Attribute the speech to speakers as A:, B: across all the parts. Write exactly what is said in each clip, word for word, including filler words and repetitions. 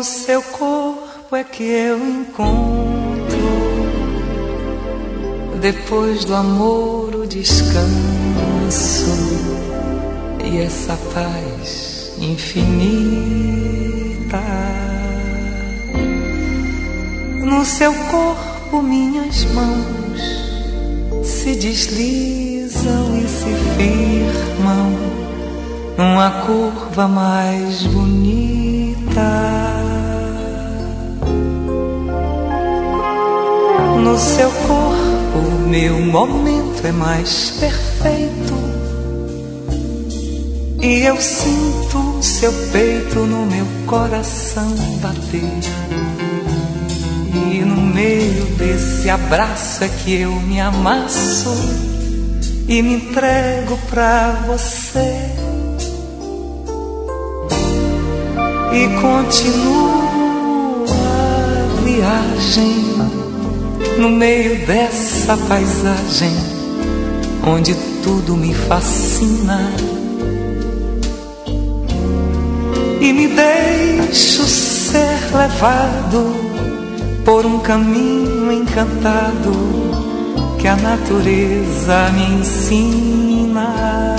A: No seu corpo é que eu encontro, depois do amor, o descanso e essa paz infinita. No seu corpo minhas mãos se deslizam e se firmam numa curva mais bonita. No seu corpo meu momento é mais perfeito, e eu sinto seu peito no meu coração bater. E no meio desse abraço é que eu me amasso e me entrego pra você. E continuo a viagem no meio dessa paisagem onde tudo me fascina. E me deixo ser levado por um caminho encantado que a natureza me ensina.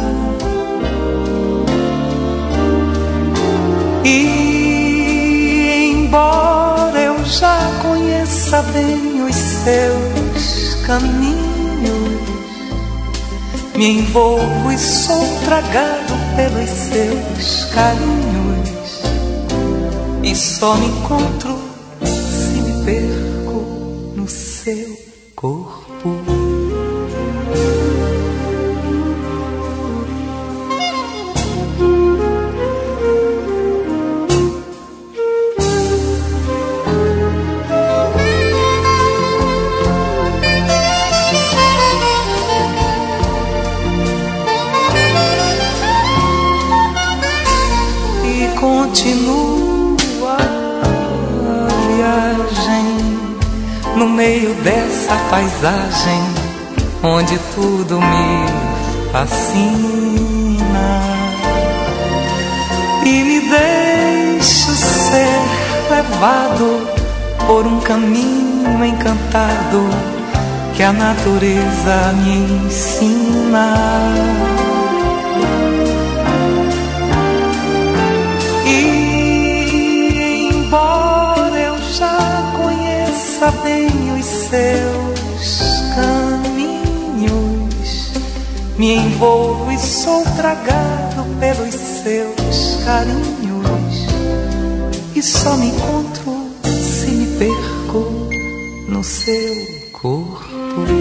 A: E embora eu já conheça bem os seus caminhos, me envolvo e sou tragado pelos seus carinhos, e só me encontro se me perco no seu corpo. Continua a viagem no meio dessa paisagem onde tudo me fascina. E me deixo ser levado por um caminho encantado que a natureza me ensina. Bem os seus caminhos, me envolvo e sou tragado pelos seus carinhos, e só me encontro se me perco no seu corpo.